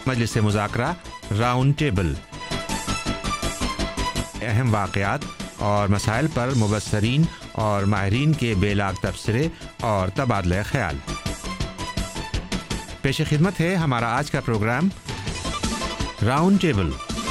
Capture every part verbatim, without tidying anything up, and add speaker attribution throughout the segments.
Speaker 1: मजलिस मुज़ाकरा round table, अहम वाक़यात और मसाइल पर मुबस्सरीन और माहिरीन के बेलाग तबसरे और तबादला ख्याल। पेश खिदमत है हमारा आज का प्रोग्राम राउंड टेबल।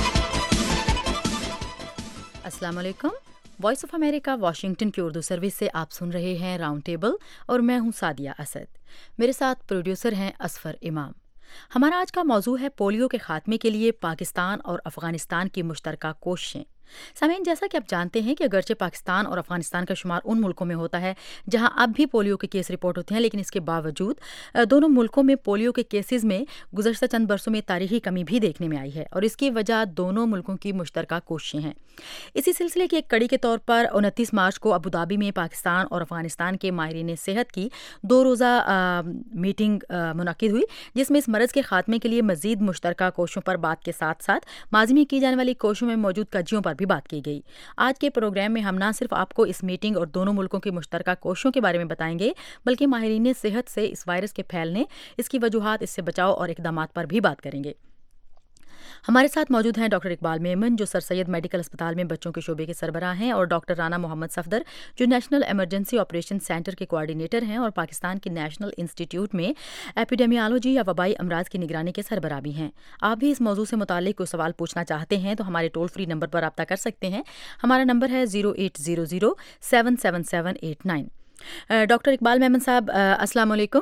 Speaker 2: अस्सलाम वालेकुम। वॉइस ऑफ अमेरिका वाशिंगटन की उर्दू सर्विस से आप सुन रहे हैं राउंड टेबल और मैं हूं सादिया असद। मेरे साथ प्रोड्यूसर हैं असफर इमाम। हमारा आज का मौजू है पोलियो के खात्मे के लिए पाकिस्तान और अफगानिस्तान की मुश्तरका कोशिशें। सामीन, जैसा कि आप जानते हैं कि अगरचे पाकिस्तान और अफगानिस्तान का शुमार उन मुल्कों में होता है जहां अब भी पोलियो के केस रिपोर्ट होते हैं, लेकिन इसके बावजूद दोनों मुल्कों में पोलियो के केसेस में गुज़श्ता चंद बरसों में तारीखी कमी भी देखने में आई है और इसकी वजह दोनों मुल्कों की मुश्तरका कोशिशें हैं। इसी सिलसिले की एक कड़ी के तौर पर उनतीस मार्च को अबूधाबी में पाकिस्तान और अफगानिस्तान के माहिरीन सेहत की दो रोज़ा मीटिंग मुनक्किद हुई, जिसमें इस मरज़ के खात्मे के लिए मज़ीद मुश्तरका कोशिशों पर बात के साथ साथ माजी में की जाने वाली कोशिशों में मौजूद कजियों पर भी बात की गई। आज के प्रोग्राम में हम न सिर्फ आपको इस मीटिंग और दोनों मुल्कों की मुश्तरका कोशिशों के बारे में बताएंगे, बल्कि माहिरीन सेहत से इस वायरस के फैलने, इसकी वजूहात, इससे बचाव और इकदामात पर भी बात करेंगे। हमारे साथ मौजूद हैं डॉक्टर इकबाल मेमन, जो सर सैयद मेडिकल अस्पताल में बच्चों के शोबे के सरबराह हैं, और डॉक्टर राना मोहम्मद सफदर, जो नेशनल इमरजेंसी ऑपरेशन सेंटर के कोऑर्डिनेटर हैं और पाकिस्तान के नेशनल इंस्टीट्यूट में एपिडेमियोलॉजी या वबाई अमराज की निगरानी के सरबराह भी हैं। आप भी इस मौजू से मुताल्लिक कोई सवाल पूछना चाहते हैं तो हमारे टोल फ्री नंबर पर रब्ता कर सकते हैं। हमारा नंबर है zero eight zero zero seven seven seven eight nine. Doctor Iqbal Memon साहब, अस्सलाम वालेकुम।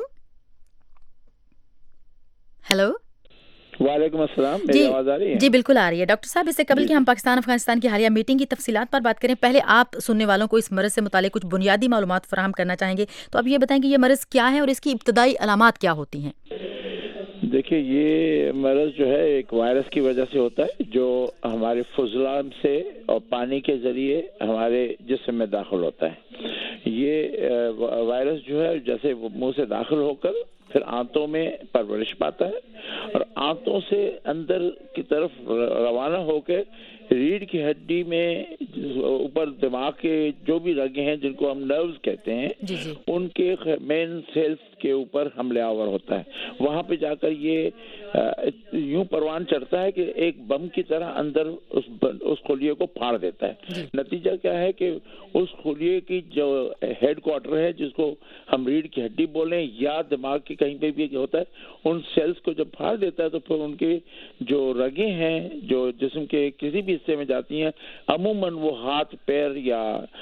Speaker 2: हेलो।
Speaker 3: वालेकुम अस्सलाम। मेरी आवाज़ आ रही है?
Speaker 2: जी बिल्कुल आ रही है। डॉक्टर साहब, इससे कबल कि हम पाकिस्तान अफगानिस्तान की हालिया मीटिंग की तफसीलात पर बात करें, पहले आप सुनने वालों को इस मरज़ से मुताल्लिक कुछ बुनियादी मालूमात फराहम करना चाहेंगे। तो अब ये बताएं कि ये मरज़ क्या है और इसकी इब्तदाई अलामात क्या होती हैं?
Speaker 3: देखिए, ये मरज़ जो है एक वायरस की वजह से होता है जो हमारे फुजलान से और पानी के ज़रिए हमारे जिस्म में दाखिल होता है। ये वायरस जो है जैसे मुंह से दाखिल होकर फिर आंतों में परवरिश पाता है और आंतों से अंदर की तरफ रवाना होकर रीढ़ की हड्डी में ऊपर दिमाग के जो भी रगे हैं जिनको हम नर्व्स कहते हैं, जी जी। उनके मेन सेल्स के ऊपर हमले आवर होता है। वहां पे जाकर ये यूं परवान चढ़ता है कि एक बम की तरह अंदर उस उस खुलिये को फाड़ देता है। नतीजा क्या है कि उस खुलिये की जो हेड क्वार्टर है, जिसको हम रीढ़ की हड्डी बोलें या दिमाग की कहीं पे भी होता है, उन सेल्स को जब फाड़ देता है तो फिर उनके जो रगे हैं जो जिस्म के किसी भी हिस्से में जाती हैं, अमूमन वो हाथ पैर या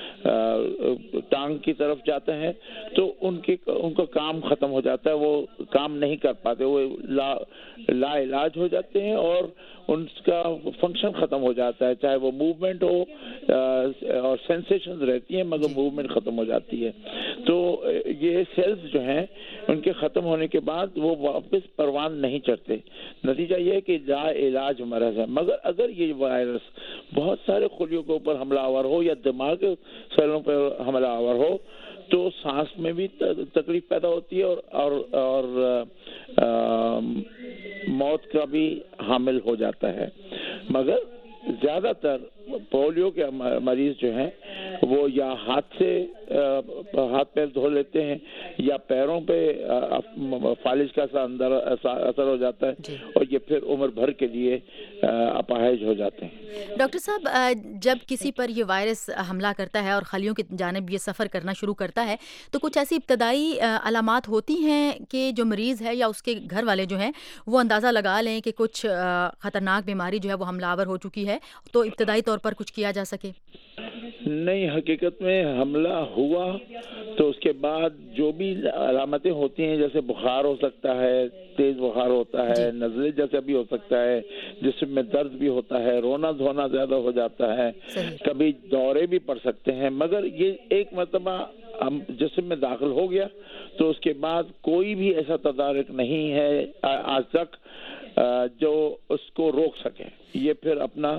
Speaker 3: टांग की तरफ जाते हैं, तो उनके उनका काम खत्म हो जाता है, वो काम नहीं कर पाते, वो ला ला इलाज हो जाते हैं और उनका फंक्शन खत्म हो जाता है। चाहे वो मूवमेंट हो आ, और सेंसेशंस रहती हैं मगर मूवमेंट खत्म हो जाती है। तो ये सेल्स जो हैं उनके खत्म होने के बाद वो वापस परवान नहीं चढ़ते। नतीजा ये है कि ला इलाज मरज़ है। मगर अगर ये वायरस बहुत सारे खुलियों के ऊपर हमलावर हो या दिमाग के सेलों पर हमलावर हो तो सांस में भी तकलीफ पैदा होती है और और, और आ, आ, मौत का भी हामिल हो जाता है। मगर ज़्यादातर पोलियो के मरीज जो हैं वो या हाथ से हाथ पैर धो लेते हैं या पैरों पे फालिज का सा अंदर असर हो जाता है और ये फिर उम्र भर के लिए अपाहिज हो जाते हैं।
Speaker 2: डॉक्टर साहब, जब किसी पर ये वायरस हमला करता है और खलियों की जानिब ये सफ़र करना शुरू करता है तो कुछ ऐसी इब्तदाई अलामात होती हैं कि जो मरीज़ है या उसके घर वाले जो हैं वो अंदाज़ा लगा लें कि कुछ ख़तरनाक बीमारी जो है वो हमलावर हो चुकी है, तो इब्तदाई तौर पर कुछ किया जा सके?
Speaker 3: नहीं, हकीकत में हमला हुआ तो उसके बाद जो भी अलामतें होती हैं, जैसे बुखार हो सकता है, तेज बुखार होता है, नज़ले जैसा भी हो सकता है, जिसमें दर्द भी होता है, रोना धोना ज्यादा हो जाता है, कभी दौरे भी पड़ सकते हैं। मगर ये एक मरतबा हम जिस्म में दाखिल हो गया तो उसके बाद कोई भी ऐसा तदारक नहीं है आज तक जो उसको रोक सके। ये फिर अपना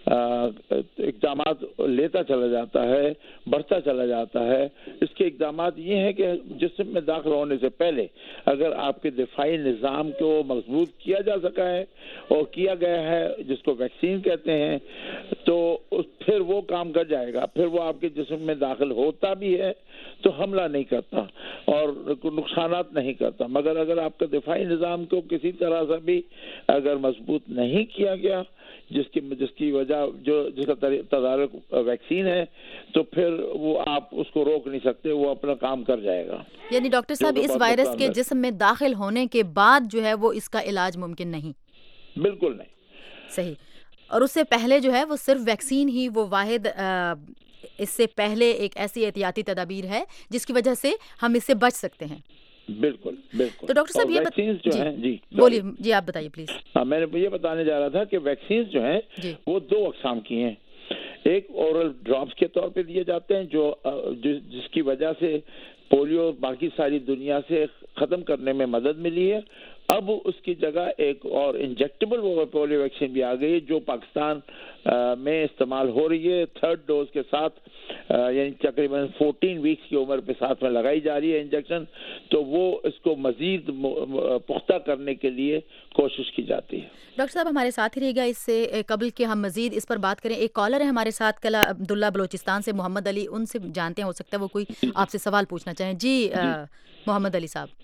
Speaker 3: इक़दामात लेता चला जाता है, बढ़ता चला जाता है। इसके इक़दामात ये हैं कि जिस्म में दाखिल होने से पहले अगर आपके दिफाई निज़ाम को मजबूत किया जा सका है और किया गया है, जिसको वैक्सीन कहते हैं, तो फिर वो काम कर जाएगा। फिर वो आपके जिस्म में दाखिल होता भी है तो हमला नहीं करता। اور نقصانات نہیں کرتا. مگر اگر آپ کا دفاعی نظام کو کسی طرح سے بھی اگر مضبوط نہیں کیا گیا جس کی جس کی وجہ جو جس کا تدارک ویکسین ہے تو پھر وہ آپ اس کو روک نہیں سکتے, وہ اپنا کام کر جائے گا.
Speaker 2: یعنی ڈاکٹر صاحب اس وائرس کے جسم میں داخل ہونے کے بعد جو ہے وہ اس کا علاج ممکن نہیں؟
Speaker 3: بالکل نہیں.
Speaker 2: صحیح. اور اس سے پہلے جو ہے وہ صرف ویکسین ہی وہ واحد اس سے پہلے ایک ایسی احتیاطی تدابیر ہے جس کی وجہ سے ہم اس سے بچ سکتے ہیں.
Speaker 3: بالکل بالکل.
Speaker 2: تو ڈاکٹر صاحب یہ
Speaker 3: ویکسینز جو ہیں, جی
Speaker 2: بولیے, جی آپ بتائیے پلیز.
Speaker 3: ہاں میں نے یہ بتانے جا رہا تھا کہ ویکسینز جو ہیں وہ دو اقسام کی ہیں. ایک اورل ڈراپس کے طور پہ دیے جاتے ہیں جو جس کی وجہ سے پولیو باقی ساری دنیا سے ختم کرنے میں مدد ملی ہے. اب اس کی جگہ ایک اور انجیکٹیبل پولیو ویکسین بھی آ گئی ہے جو پاکستان میں استعمال ہو رہی ہے تھرڈ ڈوز کے ساتھ, یعنی تقریباً فورٹین ویکس کی عمر پہ ساتھ میں لگائی جا رہی ہے انجیکشن. تو وہ اس کو مزید پختہ کرنے کے لیے کوشش کی جاتی ہے.
Speaker 2: ڈاکٹر صاحب ہمارے ساتھ ہی رہے گا اس سے قبل کہ ہم مزید اس پر بات کریں. ایک کالر ہے ہمارے ساتھ کلا عبداللہ بلوچستان سے, محمد علی, ان سے جانتے ہیں, ہو سکتا ہے وہ کوئی آپ سے سوال پوچھنا چاہیں. جی محمد علی صاحب.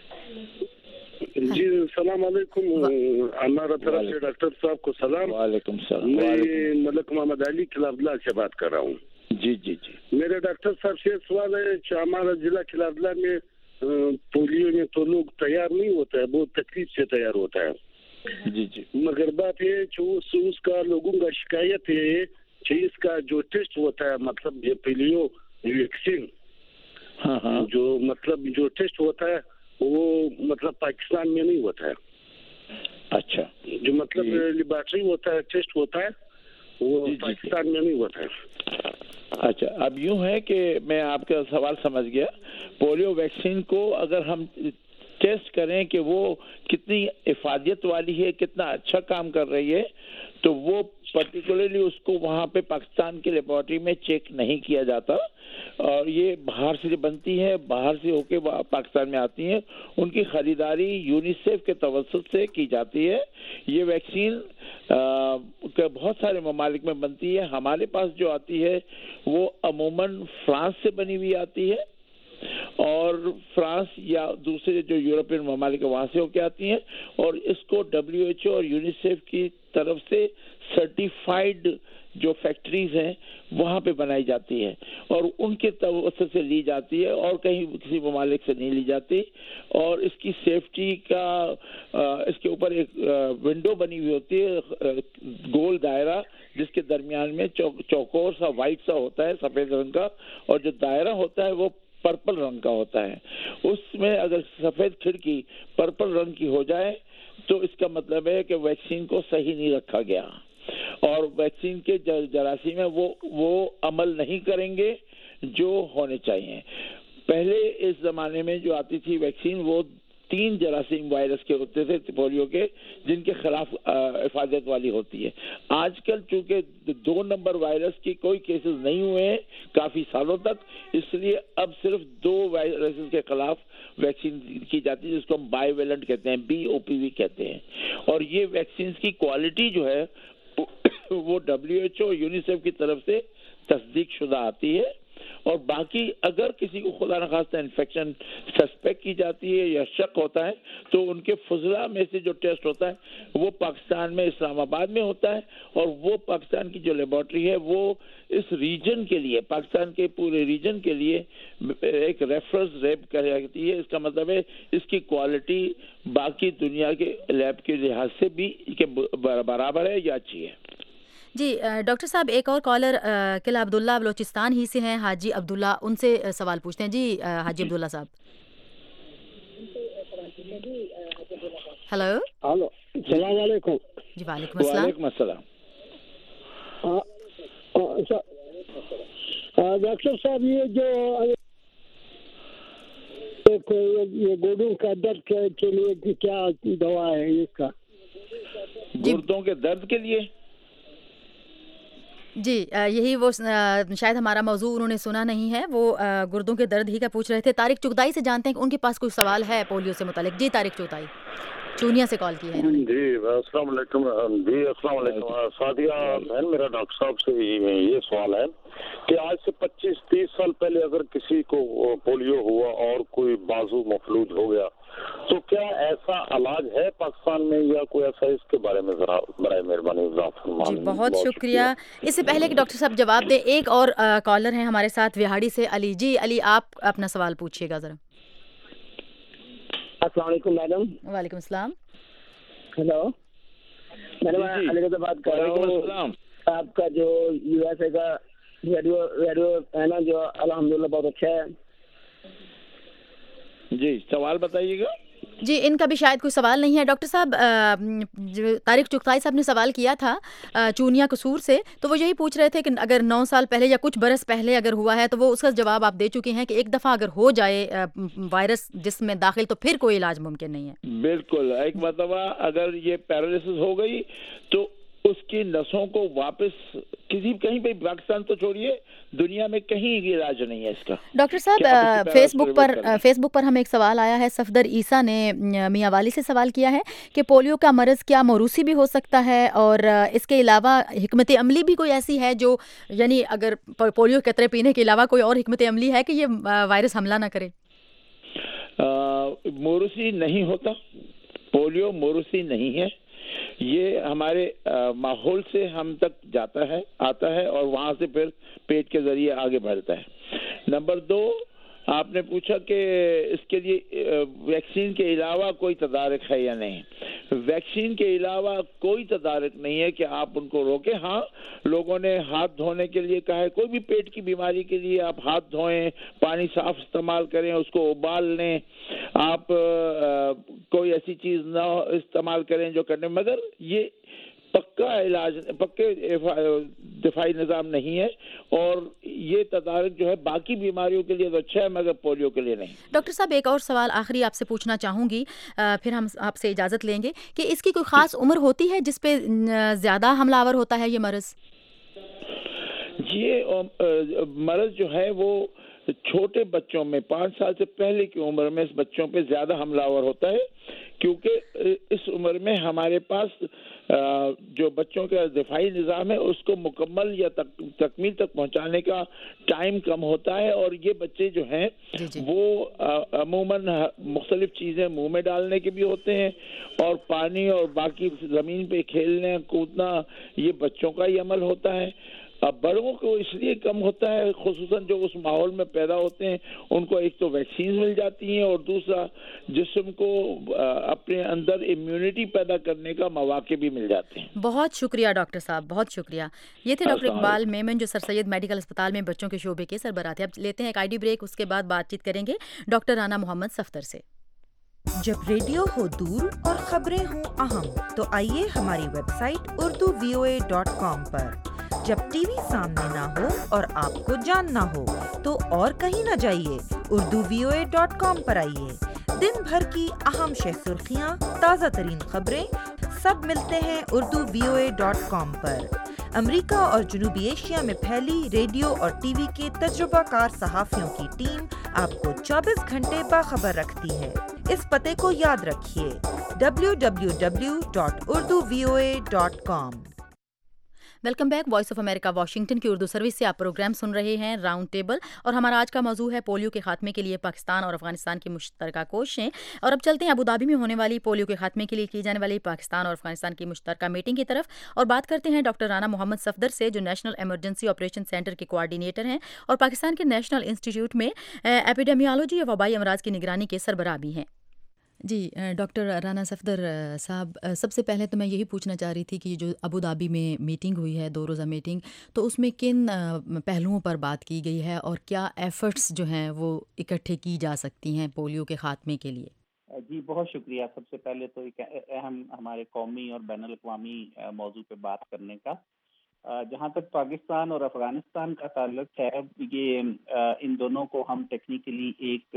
Speaker 4: جی السلام علیکم. ہمارا طرف سے ڈاکٹر صاحب کو سلام.
Speaker 3: وعلیکم السلام.
Speaker 4: میں ملک محمد علی کلابلا سے بات کر رہا ہوں.
Speaker 3: جی جی جی.
Speaker 4: میرے ڈاکٹر صاحب سے سوال ہے کہ ہمارا ضلع کلابلا میں پولیو میں تو لوگ تیار نہیں ہوتا ہے, بہت تکلیف سے تیار ہوتا ہے.
Speaker 3: جی جی.
Speaker 4: مگر بات یہ کہ اس کا لوگوں کا شکایت ہے کہ اس کا جو ٹیسٹ ہوتا ہے, مطلب یہ پولیو ویکسین,
Speaker 3: ہاں ہاں,
Speaker 4: جو مطلب جو ٹیسٹ ہوتا ہے وہ مطلب پاکستان میں نہیں ہوتا ہے.
Speaker 3: اچھا.
Speaker 4: جو مطلب لیبارٹری ہوتا ہے, ٹیسٹ ہوتا ہے, وہ پاکستان میں نہیں ہوتا ہے.
Speaker 3: اچھا, اب یوں ہے کہ میں آپ کا سوال سمجھ گیا. پولیو ویکسین کو اگر ہم ٹیسٹ کریں کہ وہ کتنی افادیت والی ہے, کتنا اچھا کام کر رہی ہے, تو وہ پرٹیکولرلی اس کو وہاں پہ پاکستان کی لیبارٹری میں چیک نہیں کیا جاتا, اور یہ باہر سے بنتی ہے, باہر سے ہو کے پاکستان میں آتی ہیں. ان کی خریداری یونیسیف کے توسط سے کی جاتی ہے. یہ ویکسین بہت سارے ممالک میں بنتی ہے. ہمارے پاس جو آتی ہے وہ عموماً فرانس سے بنی ہوئی آتی ہے, اور فرانس یا دوسرے جو یورپین ممالک وہاں سے ہو کے آتی ہیں, اور اس کو ڈبلیو ایچ او اور یونیسیف کی طرف سے سرٹیفائیڈ جو فیکٹریز ہیں وہاں پہ بنائی جاتی ہے, اور ان کے توسط سے لی جاتی ہے, اور کہیں کسی ممالک سے نہیں لی جاتی. اور اس کی سیفٹی کا اس کے اوپر ایک ونڈو بنی ہوئی ہوتی ہے, گول دائرہ, جس کے درمیان میں چوکور سا وائٹ سا ہوتا ہے سفید رنگ کا, اور جو دائرہ ہوتا ہے وہ پرپل رنگ کا ہوتا ہے. اس میں اگر سفید کھڑکی پرپل رنگ کی ہو جائے تو اس کا مطلب ہے کہ ویکسین کو صحیح نہیں رکھا گیا, اور ویکسین کے جراثیم میں وہ وہ عمل نہیں کریں گے جو ہونے چاہیے. پہلے اس زمانے میں جو آتی تھی ویکسین وہ تین جراثیم وائرس کے ہوتے تھے پولیو کے, جن کے خلاف افادیت والی ہوتی ہے. آج کل چونکہ دو نمبر وائرس کی کوئی کیسز نہیں ہوئے ہیں کافی سالوں تک, اس لیے اب صرف دو وائرسز کے خلاف ویکسین کی جاتی ہے جس کو ہم بائی ویلنٹ کہتے ہیں, بی او پی وی کہتے ہیں. اور یہ ویکسینز کی کوالٹی جو ہے وہ ڈبلیو ایچ او یونیسیف کی طرف سے تصدیق شدہ آتی ہے. اور باقی اگر کسی کو خدا نخواستہ انفیکشن سسپیکٹ کی جاتی ہے یا شک ہوتا ہے تو ان کے فضلہ میں سے جو ٹیسٹ ہوتا ہے وہ پاکستان میں اسلام آباد میں ہوتا ہے, اور وہ پاکستان کی جو لیبارٹری ہے وہ اس ریجن کے لیے, پاکستان کے پورے ریجن کے لیے ایک ریفرنس لیب کہلاتی ہے. اس کا مطلب ہے اس کی کوالٹی باقی دنیا کے لیب کے لحاظ سے بھی برابر ہے یا اچھی ہے.
Speaker 2: جی ڈاکٹر صاحب ایک اور کالر قلعہ عبداللہ بلوچستان ہی سے ہیں, حاجی عبداللہ, ان سے سوال پوچھتے ہیں. جی حاجی عبداللہ صاحب. ہلو
Speaker 4: ہلو السلام علیکم.
Speaker 2: جی وعلیکم السلام.
Speaker 3: وعلیکم السلام.
Speaker 4: ڈاکٹر صاحب یہ جو یہ گردوں کا درد کے لیے کیا دوا ہے اس کا؟
Speaker 3: گردوں کے درد کے لیے
Speaker 2: جی یہی وہ شاید ہمارا موضوع انہوں نے سنا نہیں ہے, وہ گردوں کے درد ہی کا پوچھ رہے تھے. طارق چغتائی سے جانتے ہیں کہ ان کے پاس کوئی سوال ہے پولیو سے متعلق. جی طارق چغتائی. चूनिया से कॉल की है इन्होंने।
Speaker 4: जी अस्सलाम वालेकुम। जी अस्सलाम वालेकुम सादिया बहन, मेरा डॉक्टर साहब से ये सवाल है कि आज से पच्चीस तीस साल पहले अगर किसी को पोलियो हुआ और कोई बाजू मफलूज हो गया तो क्या ऐसा इलाज है पाकिस्तान में या कोई ऐसा, इसके बारे में जरा बराए मेहरबानी
Speaker 2: जी बहुत शुक्रिया। इससे पहले कि डॉक्टर साहब जवाब दें, एक और कॉलर हैं हमारे साथ विहाड़ी से, अली जी। अली आप अपना सवाल पूछिएगा जरा।
Speaker 5: अस्सलाम वालेकुम मैडम।
Speaker 2: वालेकुम सलाम।
Speaker 5: हेलो मैडम, अली रज़ा बात कर रहा हूँ। आपका जो यूएसए का रेडियो रेडियो है ना, जो अल्हम्दुलिल्लाह बहुत अच्छा है।
Speaker 3: जी सवाल बताइएगा।
Speaker 2: जी इनका भी शायद कोई सवाल नहीं है डॉक्टर साहब। जो तारिक चुगताई साहब ने सवाल किया था चूनिया कसूर से, तो वो यही पूछ रहे थे कि अगर नौ साल पहले या कुछ बरस पहले अगर हुआ है तो वो उसका जवाब आप दे चुके हैं कि एक दफ़ा अगर हो जाए वायरस जिस्म में दाखिल तो फिर कोई इलाज मुमकिन नहीं है।
Speaker 3: बिल्कुल, एक मरतबा अगर ये पैरालिसिस हो गई तो उसकी नसों को वापस किसी कहीं पे, पाकिस्तान तो छोड़िए, दुनिया में कहीं इलाज नहीं है इसका।
Speaker 2: डॉक्टर साहब फेसबुक पर फेसबुक पर हमें एक सवाल आया है, सफदर ईसा ने मियाँ वाली से सवाल किया है कि पोलियो का मरज़ क्या मौरूसी भी हो सकता है, और इसके अलावा हिकमत अमली भी कोई ऐसी है जो, यानी अगर पोलियो के कतरे पीने के अलावा कोई और हिकमत अमली है कि ये वायरस हमला ना करे?
Speaker 3: मौरूसी नहीं होता, पोलियो मौरूसी नहीं है। ये हमारे माहौल से हम तक जाता है, आता है और वहाँ से फिर पेट के जरिए आगे बढ़ता है। नंबर दो, आपने पूछा कि इसके लिए वैक्सीन के अलावा कोई तदारक है या नहीं। वैक्सीन के अलावा कोई तदारक नहीं है कि आप उनको रोकें। हाँ, लोगों ने हाथ धोने के लिए कहा है, कोई भी पेट की बीमारी के लिए आप हाथ धोएं, पानी साफ इस्तेमाल करें, उसको उबाल लें, आप आ, कोई ऐसी चीज़ ना इस्तेमाल करें जो करने, मगर ये पक्का इलाज, पक्के दिफाई निज़ाम नहीं है, और ये तदारक जो है बाकी बीमारियों के लिए तो अच्छा है मगर पोलियो के लिए नहीं।
Speaker 2: डॉक्टर साहब एक और सवाल आखिरी आपसे पूछना चाहूँगी, फिर हम आपसे इजाज़त लेंगे, कि इसकी कोई ख़ास उम्र होती है जिस पे ज़्यादा हमलावर होता है ये मरज़?
Speaker 3: ये मरज़ जो है वो छोटे बच्चों में, पाँच साल से पहले की उम्र में इस बच्चों पे ज़्यादा हमलावर होता है, क्योंकि इस उम्र में हमारे पास जो बच्चों का दिफाई निज़ाम है उसको मुकम्मल या तक, तकमील तक पहुंचाने का टाइम कम होता है, और ये बच्चे जो हैं वो अमूमन मुख्तलिफ चीज़ें मुंह में डालने के भी होते हैं, और पानी और बाकी ज़मीन पे खेलने कूदना ये बच्चों का ही अमल होता है। अब बड़ों को इसलिए कम होता है, खुसूसन जो उस माहौल में पैदा होते हैं उनको एक तो वैक्सीन मिल जाती हैं, और दूसरा जिस्म को अपने अंदर इम्यूनिटी पैदा करने का मौके भी मिल जाते हैं।
Speaker 2: बहुत शुक्रिया डॉक्टर साहब, बहुत शुक्रिया। ये थे डॉक्टर इकबाल मेमन जो सर सैयद मेडिकल अस्पताल में बच्चों के शोबे के सरबराह थे। अब लेते हैं एक आईडी ब्रेक, उसके बाद बातचीत करेंगे डॉक्टर राना मोहम्मद सफ्तर से।
Speaker 6: जब रेडियो हो दूर और खबरें हों अहम, तो आइए हमारी website Urdu V O A dot com पर। जब टीवी सामने ना हो और आपको जानना हो तो और कहीं न जाइए, Urdu V O A dot com पर आइए। दिन भर की अहम शह सुर्खियाँ, ताज़ा तरीन खबरें सब मिलते हैं Urdu V O A dot com पर। अमेरिका और जनूबी एशिया में फैली रेडियो और टीवी के तजुर्बाकार सहाफ़ियों की टीम आपको चौबीस घंटे बाखबर रखती है। इस पते को याद रखिए, W W W dot Urdu V O A dot com.
Speaker 2: Welcome back, Voice of America Washington की उर्दू सर्विस से आप प्रोग्राम सुन रहे हैं राउंड टेबल, और हमारा आज का मौजू है पोलियो के खात्मे के लिए पाकिस्तान और अफगानिस्तान की मुश्तरका कोशिशें। और अब चलते हैं अबू धाबी में होने वाली पोलियो के खात्मे के लिए की जाने वाली पाकिस्तान और अफगानिस्तान की मुश्तरका मीटिंग की तरफ, और बात करते हैं डॉक्टर राना मोहम्मद सफदर से जो नेशनल एमरजेंसी ऑपरेशन सेंटर के कोऑर्डिनेटर हैं और पाकिस्तान के नेशनल इंस्टीट्यूट में एपिडेमियोलॉजी और वबाई अमराज की निगरानी के सरबराह भी हैं। जी डॉक्टर राना सफदर साहब, सबसे पहले तो मैं यही पूछना चाह रही थी कि जो अबू धाबी में मीटिंग हुई है, दो रोज़ा मीटिंग, तो उसमें किन पहलुओं पर बात की गई है और क्या एफ़र्ट्स जो हैं वो इकट्ठे की जा सकती हैं पोलियो के ख़ात्मे के लिए?
Speaker 7: जी बहुत शुक्रिया। सबसे पहले तो एक अहम हमारे कौमी और बैनुल अक़वामी मौजू पे बात करने का। जहाँ तक पाकिस्तान और अफ़गानिस्तान का ताल्लुक है, ये इन दोनों को हम टेक्निकली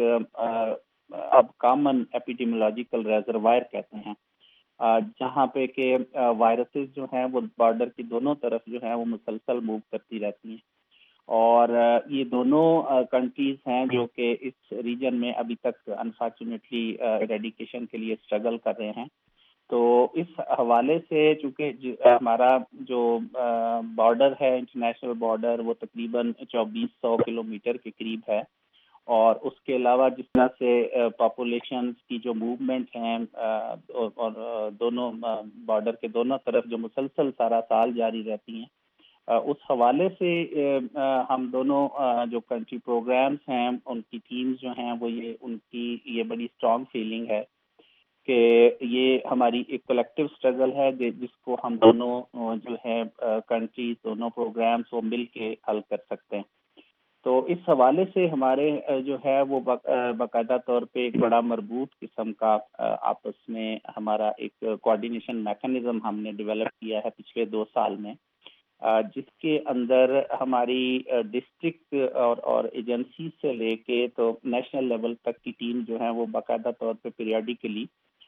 Speaker 7: एक अब कॉमन एपिडेमियोलॉजिकल रिजर्वायर कहते हैं, जहाँ पे के वायरसेस जो हैं वो बॉर्डर की दोनों तरफ जो है वो मुसलसल मूव करती रहती हैं, और ये दोनों कंट्रीज हैं जो कि इस रीजन में अभी तक अनफॉर्चुनेटली एरेडिकेशन के लिए स्ट्रगल कर रहे हैं। تو اس حوالے سے چونکہ ہمارا جو بارڈر ہے انٹرنیشنل بارڈر وہ تقریباً چوبیس سو کلو میٹر کے قریب ہے، اور اس کے علاوہ جس طرح سے پاپولیشن کی جو موومنٹ ہیں اور دونوں بارڈر کے دونوں طرف جو مسلسل سارا سال جاری رہتی ہیں، اس حوالے سے ہم دونوں جو کنٹری پروگرامز ہیں ان کی ٹیمز جو ہیں وہ یہ ان کی یہ بڑی اسٹرانگ فیلنگ ہے کہ یہ ہماری ایک کلیکٹیو اسٹرگل ہے جس کو ہم دونوں جو ہے کنٹریز دونوں پروگرامز وہ مل کے حل کر سکتے ہیں. تو اس حوالے سے ہمارے جو ہے وہ باقاعدہ طور پہ ایک بڑا مربوط قسم کا آپس میں ہمارا ایک کوآرڈینیشن میکانزم ہم نے ڈیولپ کیا ہے پچھلے دو سال میں، جس کے اندر ہماری ڈسٹرکٹ اور اور ایجنسی سے لے کے تو نیشنل لیول تک کی ٹیم جو ہے وہ باقاعدہ طور پہ پیریاڈیکلی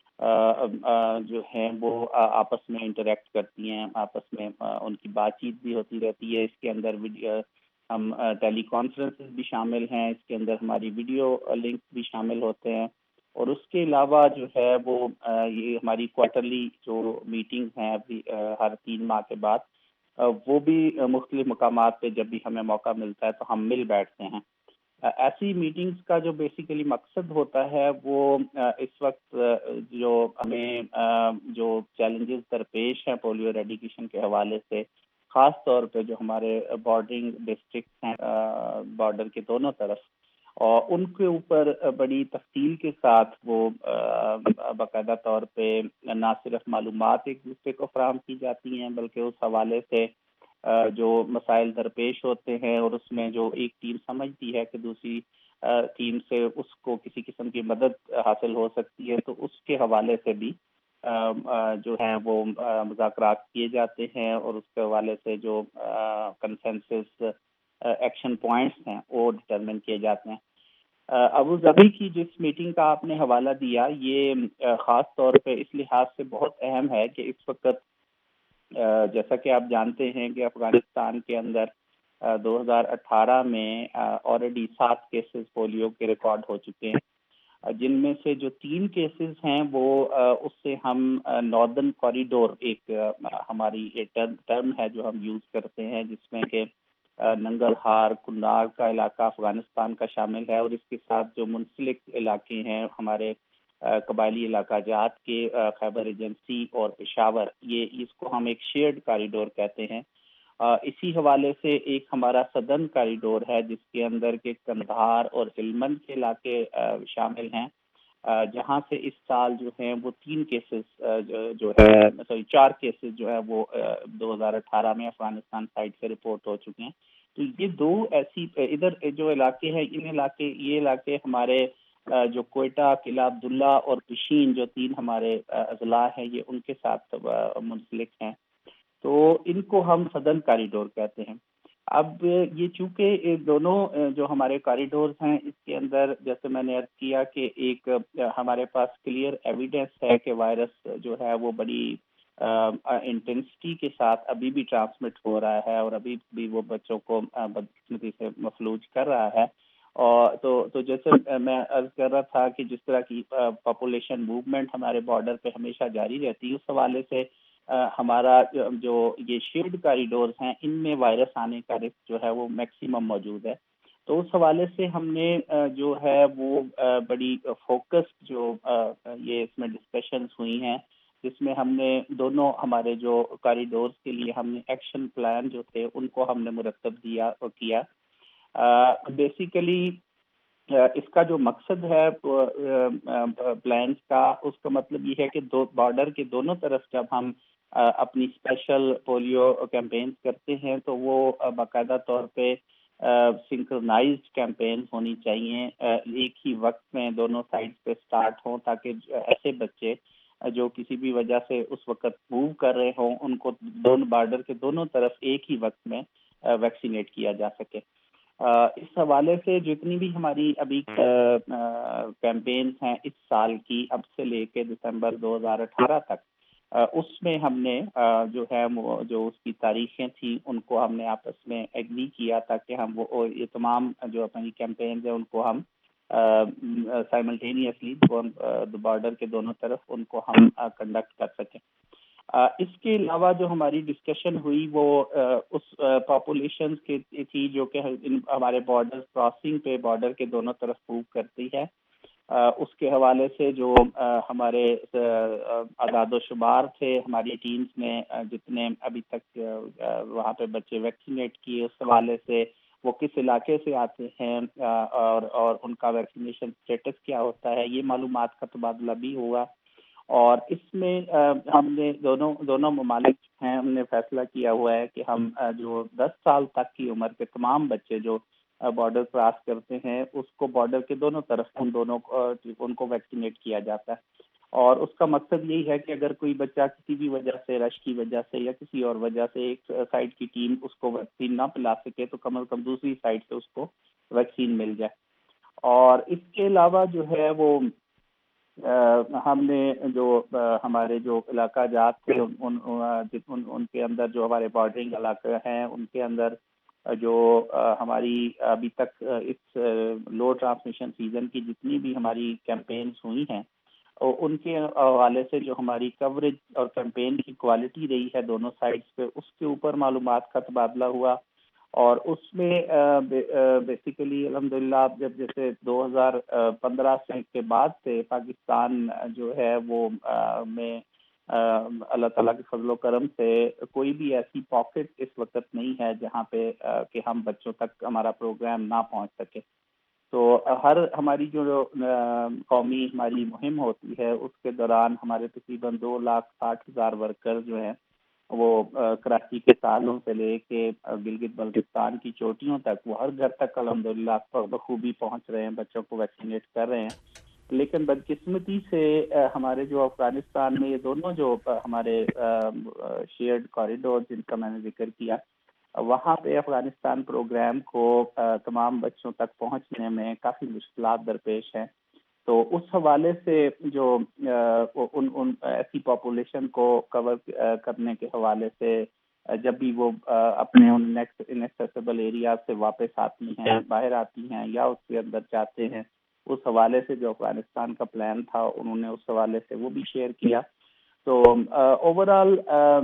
Speaker 7: جو ہے وہ آپس میں انٹریکٹ کرتی ہیں، آپس میں ان کی بات چیت بھی ہوتی رہتی ہے. اس کے اندر ویڈیو ہم ٹیلی کانفرنسز بھی شامل ہیں، اس کے اندر ہماری ویڈیو لنکس بھی شامل ہوتے ہیں، اور اس کے علاوہ جو ہے وہ یہ ہماری کوارٹرلی جو میٹنگ ہیں ابھی ہر تین ماہ کے بعد وہ بھی مختلف مقامات پہ جب بھی ہمیں موقع ملتا ہے تو ہم مل بیٹھتے ہیں. ایسی میٹنگز کا جو بیسیکلی مقصد ہوتا ہے وہ اس وقت جو ہمیں جو چیلنجز درپیش ہیں پولیو ایریڈیکیشن کے حوالے سے، خاص طور پہ جو ہمارے بارڈرنگ ڈسٹرکٹ ہیں بارڈر کے دونوں طرف، اور ان کے اوپر بڑی تفصیل کے ساتھ وہ باقاعدہ طور پہ نہ صرف معلومات ایک دوسرے کو فراہم کی جاتی ہیں بلکہ اس حوالے سے جو مسائل درپیش ہوتے ہیں اور اس میں جو ایک ٹیم سمجھتی ہے کہ دوسری ٹیم سے اس کو کسی قسم کی مدد حاصل ہو سکتی ہے تو اس کے حوالے سے بھی جو ہیں وہ مذاکرات کیے جاتے ہیں، اور اس کے حوالے سے جو کنسنسس ایکشن پوائنٹس ہیں وہ ڈٹرمن کیے جاتے ہیں. ابو ظبی کی جس میٹنگ کا آپ نے حوالہ دیا یہ خاص طور پہ اس لحاظ سے بہت اہم ہے کہ اس وقت جیسا کہ آپ جانتے ہیں کہ افغانستان کے اندر دو ہزار اٹھارہ میں آلریڈی سات کیسز پولیو کے ریکارڈ ہو چکے ہیں، جن میں سے جو تین کیسز ہیں وہ اس سے ہم ناردرن کوریڈور ایک ہماری ٹرم ہے جو ہم یوز کرتے ہیں جس میں کہ ننگل ہار کنار کا علاقہ افغانستان کا شامل ہے، اور اس کے ساتھ جو منسلک علاقے ہیں ہمارے قبائلی علاقہ جات کے خیبر ایجنسی اور پشاور، یہ اس کو ہم ایک شیئرڈ کاریڈور کہتے ہیں. اسی حوالے سے ایک ہمارا سدرن کاریڈور ہے جس کے اندر کے قندھار اور ہلمند کے علاقے شامل ہیں، جہاں سے اس سال جو ہیں وہ تین کیسز جو ہے سوری چار کیسز جو ہے وہ دو ہزار اٹھارہ میں افغانستان سائڈ سے رپورٹ ہو چکے ہیں. تو یہ دو ایسی ادھر جو علاقے ہیں ان علاقے یہ علاقے ہمارے جو کوئٹہ، قلعہ عبداللہ اور پشین جو تین ہمارے اضلاع ہیں یہ ان کے ساتھ منسلک ہیں، تو ان کو ہم سدرن کاریڈور کہتے ہیں. اب یہ چونکہ دونوں جو ہمارے کاریڈورز ہیں اس کے اندر جیسے میں نے عرض کیا کہ ایک ہمارے پاس کلیئر ایویڈنس ہے کہ وائرس جو ہے وہ بڑی انٹینسٹی کے ساتھ ابھی بھی ٹرانسمٹ ہو رہا ہے اور ابھی بھی وہ بچوں کو بدقسمتی سے مفلوج کر رہا ہے. اور تو تو جیسے میں عرض کر رہا تھا کہ جس طرح کی پاپولیشن موومنٹ ہمارے بارڈر پہ ہمیشہ جاری رہتی ہے، اس حوالے سے ہمارا جو یہ شیلڈ کاریڈورز ہیں ان میں وائرس آنے کا رسک جو ہے وہ میکسیمم موجود ہے. تو اس حوالے سے ہم نے جو ہے وہ بڑی فوکس جو یہ اس میں ڈسکشنز ہوئی ہیں جس میں ہم نے دونوں ہمارے جو کاریڈورز کے لیے ہم نے ایکشن پلان جو تھے ان کو ہم نے مرتب دیا اور کیا. بیسیکلی اس کا جو مقصد ہے پلانس کا، اس کا مطلب یہ ہے کہ دو بارڈر کے دونوں طرف جب ہم اپنی اسپیشل پولیو کیمپینز کرتے ہیں تو وہ باقاعدہ طور پہ سنکرونائزڈ کیمپین ہونی چاہیے، ایک ہی وقت میں دونوں سائڈز پہ سٹارٹ ہوں تاکہ ایسے بچے جو کسی بھی وجہ سے اس وقت موو کر رہے ہوں ان کو دونوں بارڈر کے دونوں طرف ایک ہی وقت میں ویکسینیٹ کیا جا سکے. اس حوالے سے جتنی بھی ہماری ابھی کیمپینز ہیں اس سال کی اب سے لے کے دسمبر دو ہزار اٹھارہ تک، اس میں ہم نے جو ہے جو اس کی تاریخیں تھیں ان کو ہم نے آپس میں ایگری کیا تاکہ ہم وہ یہ تمام جو اپنی کیمپینز ہیں ان کو ہم سائملٹینیسلی بارڈر کے دونوں طرف ان کو ہم کنڈکٹ کر سکیں. اس کے علاوہ جو ہماری ڈسکشن ہوئی وہ اس پاپولیشن کی تھی جو کہ ہمارے بارڈر کراسنگ پہ بارڈر کے دونوں طرف موو کرتی ہے. اس کے حوالے سے جو ہمارے اعداد و شمار تھے ہماری ٹیمز نے جتنے ابھی تک وہاں پہ بچے ویکسینیٹ کیے، اس حوالے سے وہ کس علاقے سے آتے ہیں اور اور ان کا ویکسینیشن اسٹیٹس کیا ہوتا ہے، یہ معلومات کا تبادلہ بھی ہوا. اور اس میں ہم نے دونوں دونوں ممالک ہیں ہم نے فیصلہ کیا ہوا ہے کہ ہم جو دس سال تک کی عمر کے تمام بچے جو بارڈر کراس کرتے ہیں اس کو بارڈر کے دونوں طرف ان دونوں ان کو ویکسینیٹ کیا جاتا ہے. اور اس کا مقصد یہی ہے کہ اگر کوئی بچہ کسی بھی وجہ سے رش کی وجہ سے یا کسی اور وجہ سے ایک سائڈ کی ٹیم اس کو ویکسین نہ پلا سکے تو کم از کم دوسری سائڈ سے اس کو ویکسین مل جائے. اور اس کے علاوہ جو ہے وہ ہم نے جو ہمارے جو علاقہ جات تھے ان ان ان کے اندر جو ہمارے بارڈرنگ علاقے ہیں ان کے اندر جو ہماری ابھی تک اس لو ٹرانسمیشن سیزن کی جتنی بھی ہماری کیمپینز ہوئی ہیں ان کے حوالے سے جو ہماری کوریج اور کیمپین کی کوالٹی رہی ہے دونوں سائڈز پہ اس کے اوپر معلومات کا تبادلہ ہوا. اور اس میں بیسیکلی الحمدللہ جب جیسے دو ہزار پندرہ سے کے بعد سے پاکستان جو ہے وہ میں اللہ تعالیٰ کے فضل و کرم سے کوئی بھی ایسی پاکٹ اس وقت نہیں ہے جہاں پہ کہ ہم بچوں تک ہمارا پروگرام نہ پہنچ سکے. تو ہر ہماری جو قومی ہماری مہم ہوتی ہے اس کے دوران ہمارے تقریباً دو لاکھ ساٹھ ہزار ورکر جو ہیں وہ کراچی کے تالوں سے لے کے گلگت بلتستان کی چوٹیوں تک وہ ہر گھر تک الحمدللہ بخوبی پہنچ رہے ہیں، بچوں کو ویکسینیٹ کر رہے ہیں. لیکن بدقسمتی سے ہمارے جو افغانستان میں یہ دونوں جو ہمارے شیئرڈ کوریڈور جن کا میں نے ذکر کیا وہاں پہ افغانستان پروگرام کو تمام بچوں تک پہنچنے میں کافی مشکلات درپیش ہیں. تو اس حوالے سے جو ان ان ایسی پاپولیشن کو کور کرنے کے حوالے سے جب بھی وہ اپنے ان نیکسٹ انیکسیسیبل ایریا سے واپس آتی ہیں باہر آتی ہیں یا اس کے اندر جاتے ہیں اس حوالے سے جو افغانستان کا پلان تھا انہوں نے اس حوالے سے وہ بھی شیئر کیا. تو اوور آل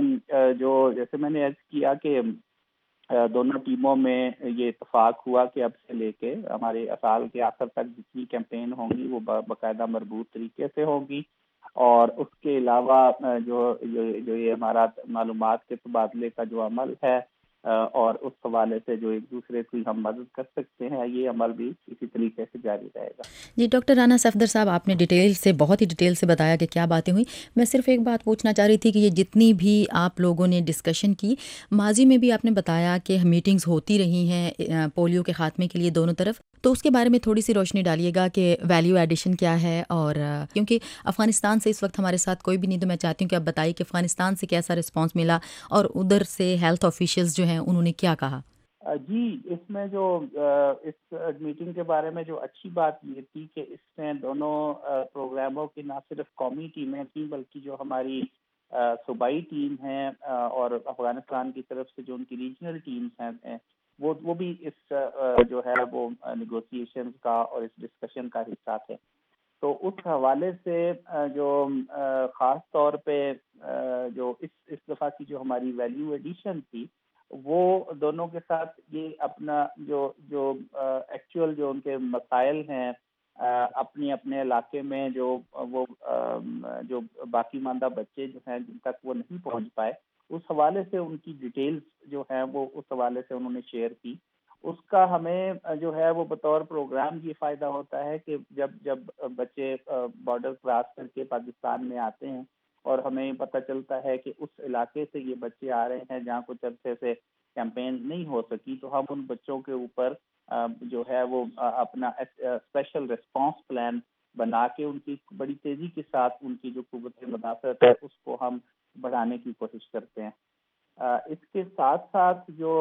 Speaker 7: جو جیسے میں نے عرض کیا کہ دونوں ٹیموں میں یہ اتفاق ہوا کہ اب سے لے کے ہمارے سال کے آخر تک جتنی کیمپین ہوں گی وہ باقاعدہ مربوط طریقے سے ہوگی. اور اس کے علاوہ جو جو یہ ہمارا معلومات کے تبادلے کا جو عمل ہے اور اس حوالے سے جو ایک دوسرے کی ہم مدد کر سکتے ہیں یہ عمل بھی اسی طریقے سے جاری رہے گا.
Speaker 2: جی ڈاکٹر رانا صفدر صاحب آپ نے ڈیٹیل سے بہت ہی ڈیٹیل سے بتایا کہ کیا باتیں ہوئی. میں صرف ایک بات پوچھنا چاہ رہی تھی کہ یہ جتنی بھی آپ لوگوں نے ڈسکشن کی ماضی میں بھی آپ نے بتایا کہ میٹنگز ہوتی رہی ہیں پولیو کے خاتمے کے لیے دونوں طرف، تو اس کے بارے میں تھوڑی سی روشنی ڈالیے گا کہ ویلیو ایڈیشن کیا ہے. اور کیونکہ افغانستان سے اس وقت ہمارے ساتھ کوئی بھی نہیں تو میں چاہتی ہوں کہ آپ بتائیے کہ افغانستان سے کیسا رسپانس ملا اور ادھر سے ہیلتھ آفیشلز جو ہیں انہوں نے کیا کہا.
Speaker 7: جی اس میں جو اس میٹنگ کے بارے میں جو اچھی بات یہ تھی کہ اس میں دونوں پروگراموں کی نہ صرف قومی ٹیمیں تھیں بلکہ جو ہماری صوبائی ٹیم ہیں اور افغانستان کی طرف سے جو ان کی ریجنل ٹیمز ہیں وہ وہ بھی اس جو ہے وہ نیگوسیشن کا اور اس ڈسکشن کا حصہ تھے. تو اس حوالے سے جو خاص طور پہ جو اس اس دفعہ کی جو ہماری ویلیو ایڈیشن تھی وہ دونوں کے ساتھ یہ اپنا جو جو ایکچوئل جو ان کے مسائل ہیں اپنی اپنے علاقے میں جو وہ جو باقی ماندہ بچے جو ہیں جن تک وہ نہیں پہنچ پائے اس حوالے سے ان کی ڈیٹیلز جو ہیں وہ اس حوالے سے انہوں نے شیئر کی. اس کا ہمیں جو ہے وہ بطور پروگرام یہ فائدہ ہوتا ہے کہ جب جب بچے بارڈر کراس کر کے پاکستان میں آتے ہیں اور ہمیں پتہ چلتا ہے کہ اس علاقے سے یہ بچے آ رہے ہیں جہاں کچھ عرصے سے کیمپین نہیں ہو سکی تو ہم ان بچوں کے اوپر جو ہے وہ اپنا اسپیشل ریسپانس پلان بنا کے ان کی بڑی تیزی کے ساتھ ان کی جو قوت مدافعت ہے اس کو ہم بڑھانے کی کوشش کرتے ہیں. اس کے ساتھ ساتھ جو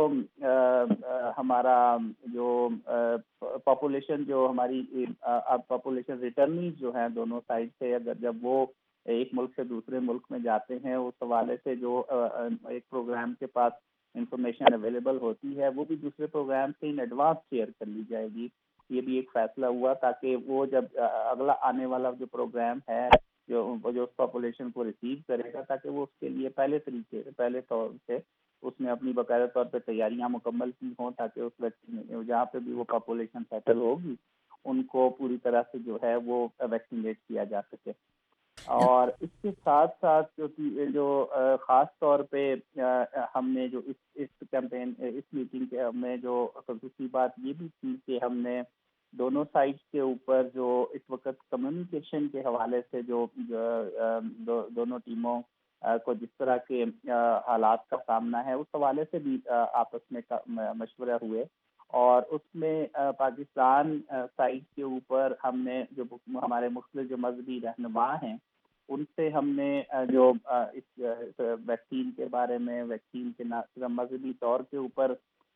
Speaker 7: ہمارا جو پاپولیشن جو ہماری پاپولیشن ریٹرنیز جو ہیں دونوں سائڈ سے اگر جب وہ ایک ملک سے دوسرے ملک میں جاتے ہیں اس حوالے سے جو ایک پروگرام کے پاس انفارمیشن اویلیبل ہوتی ہے وہ بھی دوسرے پروگرام سے ان ایڈوانس شیئر کر لی جائے گی. یہ بھی ایک فیصلہ ہوا تاکہ وہ جب اگلا آنے والا جو پروگرام ہے جو جو اس پاپولیشن کو ریسیو کرے گا تاکہ وہ اس کے لیے پہلے طریقے پہلے طور سے اس نے اپنی باقاعدہ طور پہ تیاریاں مکمل کی ہوں تاکہ اس ویکسین جہاں پہ بھی وہ پاپولیشن سیٹل ہوگی ان کو پوری طرح سے جو ہے وہ ویکسینیٹ کیا جا سکے. اور اس کے ساتھ ساتھ جو جو خاص طور پہ ہم نے جو اس اس کیمپین اس میٹنگ کے میں جو خصوصی بات یہ بھی تھی کہ ہم نے دونوں سائڈس کے اوپر جو اس وقت کمیونیکیشن کے حوالے سے جو دو, دونوں ٹیموں کو جس طرح کے حالات کا سامنا ہے اس حوالے سے بھی آپس میں مشورہ ہوئے. اور اس میں پاکستان سائڈ کے اوپر ہم نے جو ہمارے مختلف جو مذہبی رہنما ہیں ان سے ہم نے جو اس ویکسین کے بارے میں ویکسین کے نہ صرف مذہبی طور کے اوپر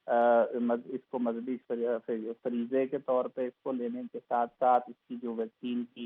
Speaker 7: اس کو مذہبی فریضے کے طور پہ اس کو لینے کے ساتھ ساتھ اس کی جو ویکسین کی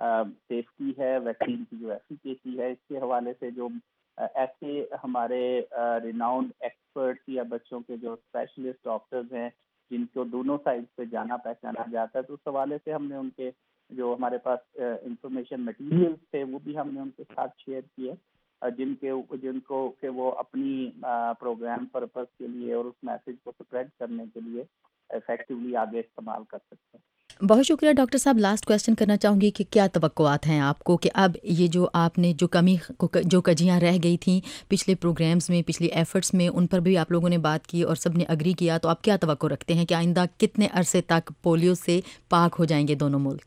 Speaker 7: سیفٹی ہے ویکسین کی جو ایفیکیسی ہے اس کے حوالے سے جو ایسے ہمارے ریناؤنڈ ایکسپرٹس یا بچوں کے جو اسپیشلسٹ ڈاکٹرز ہیں جن کو دونوں سائڈ پہ جانا پہچانا جاتا ہے تو اس حوالے سے ہم نے ان کے جو ہمارے پاس انفارمیشن مٹیریلز تھے وہ بھی ہم نے ان کے ساتھ شیئر کیے جن کے جن کو کہ وہ اپنی پروگرام پرپز کے لیے اور اس میسج کو اسپریڈ کرنے کے لیے افیکٹولی آگے استعمال کر سکتے ہیں.
Speaker 2: بہت شکریہ ڈاکٹر صاحب. لاسٹ کویشچن کرنا چاہوں گی کہ کیا توقعات ہیں آپ کو کہ اب یہ جو آپ نے جو کمی جو کجیاں رہ گئی تھیں پچھلے پروگرامز میں پچھلی ایفرٹس میں ان پر بھی آپ لوگوں نے بات کی اور سب نے اگری کیا, تو آپ کیا توقع رکھتے ہیں کہ آئندہ کتنے عرصے تک پولیو سے پاک ہو جائیں گے دونوں ملک؟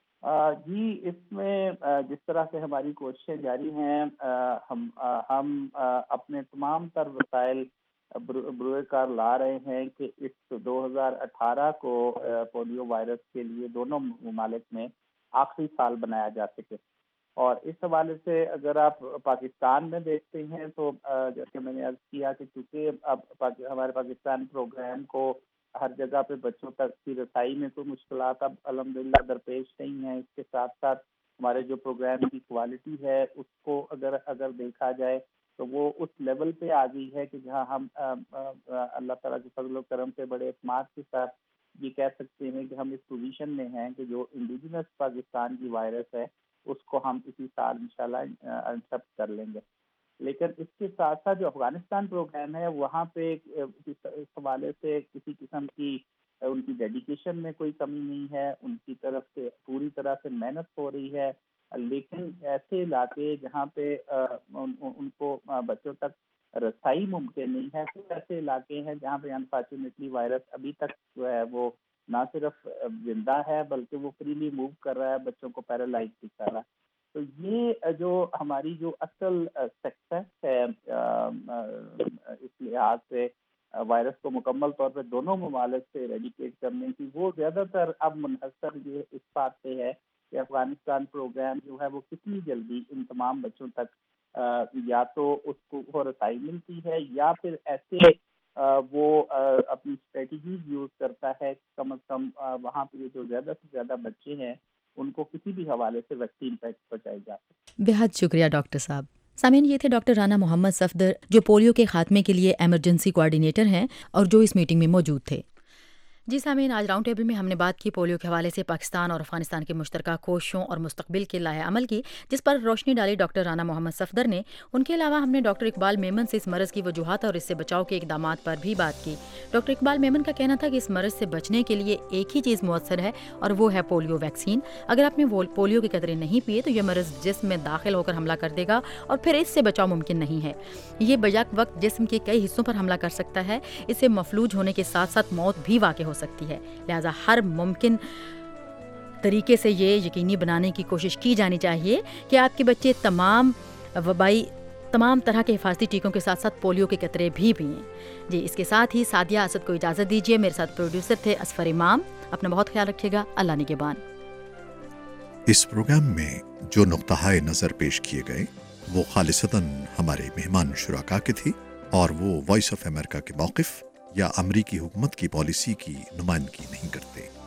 Speaker 7: جی اس میں جس طرح سے ہماری کوششیں جاری ہیں ہم ہم اپنے تمام تر وسائل بروئے کار لا رہے ہیں کہ اس دو ہزار اٹھارہ کو پولیو وائرس کے لیے دونوں ممالک میں آخری سال بنایا جا سکے. اور اس حوالے سے اگر آپ پاکستان میں دیکھتے ہیں تو جیسے میں نے عرض کیا کہ چونکہ اب ہمارے پاکستان پروگرام کو ہر جگہ پہ بچوں تک کی رسائی میں کوئی مشکلات اب الحمدللہ درپیش نہیں ہیں. اس کے ساتھ ساتھ ہمارے جو پروگرام کی کوالٹی ہے اس کو اگر اگر دیکھا جائے تو وہ اس لیول پہ آ گئی ہے کہ جہاں ہم اللہ تعالیٰ کے فضل و کرم سے بڑے اعتماد کے ساتھ یہ کہہ سکتے ہیں کہ ہم اس پوزیشن میں ہیں کہ جو انڈیجنس پاکستان کی وائرس ہے اس کو ہم اسی سال انشاءاللہ انسپٹ کر لیں گے. لیکن اس کے ساتھ ساتھ جو افغانستان پروگرام ہے وہاں پہ اس حوالے سے کسی قسم کی ان کی ڈیڈیکیشن میں کوئی کمی نہیں ہے, ان کی طرف سے پوری طرح سے محنت ہو رہی ہے. لیکن ایسے علاقے جہاں پہ ان کو بچوں تک رسائی ممکن نہیں ہے, ایسے علاقے ہیں جہاں پہ انفارچونیٹلی وائرس ابھی تک جو ہے وہ نہ صرف زندہ ہے بلکہ وہ فریلی موو کر رہا ہے, بچوں کو پیرالائز بھی کر رہا ہے. تو یہ جو ہماری جو اصل سکسیس ہے اس لحاظ سے وائرس کو مکمل طور پہ دونوں ممالک سے ایریڈیکیٹ کرنے کی, وہ زیادہ تر اب منحصر یہ اس بات پہ ہے کہ افغانستان پروگرام جو ہے وہ کتنی جلدی ان تمام بچوں تک یا تو اس کو رسائی ملتی ہے یا پھر ایسے وہ اپنی اسٹریٹجیز یوز کرتا ہے کم از کم وہاں پہ جو زیادہ سے زیادہ بچے ہیں ان کو کسی بھی حوالے سے ویکسین پہنچائی جا سکے.
Speaker 2: بہت شکریہ ڈاکٹر صاحب. سامعین, یہ تھے ڈاکٹر رانا محمد صفدر جو پولیو کے خاتمے کے لیے ایمرجنسی کوآرڈینیٹر ہیں اور جو اس میٹنگ میں موجود تھے. جی سامعین, آج راؤنڈ ٹیبل میں ہم نے بات کی پولیو کے حوالے سے پاکستان اور افغانستان کے مشترکہ کوششوں اور مستقبل کے لائحہ عمل کی, جس پر روشنی ڈالی ڈاکٹر رانا محمد صفدر نے. ان کے علاوہ ہم نے ڈاکٹر اقبال میمن سے اس مرض کی وجوہات اور اس سے بچاؤ کے اقدامات پر بھی بات کی. ڈاکٹر اقبال میمن کا کہنا تھا کہ اس مرض سے بچنے کے لیے ایک ہی چیز مؤثر ہے اور وہ ہے پولیو ویکسین. اگر آپ نے پولیو کے قطرے نہیں پیے تو یہ مرض جسم میں داخل ہو کر حملہ کر دے گا اور پھر اس سے بچاؤ ممکن نہیں ہے. یہ بیک وقت جسم کے کئی حصوں پر حملہ کر سکتا ہے. اس سے مفلوج ہونے کے ساتھ ساتھ موت بھی واقع ہو سکتی ہے. لہذا ہر ممکن طریقے سے یہ یقینی بنانے کی کوشش کی جانی چاہیے کہ آپ کے بچے تمام وبائی تمام طرح کے حفاظتی ٹیکوں کے ساتھ ساتھ پولیو کے قطرے بھی پئیں. جی اس کے ساتھ ہی سعدیہ اسد کو اجازت دیجیے. میرے ساتھ پروڈیوسر تھے اصفر امام. اپنا بہت خیال رکھیے گا. اللہ نگہبان.
Speaker 8: اس پروگرام میں جو نقطۂ نظر پیش کیے گئے وہ خالصتاً ہمارے مہمان شرکا کے تھے اور وہ وائس آف امریکہ کے موقف یا امریکی حکومت کی پالیسی کی نمائندگی نہیں کرتے.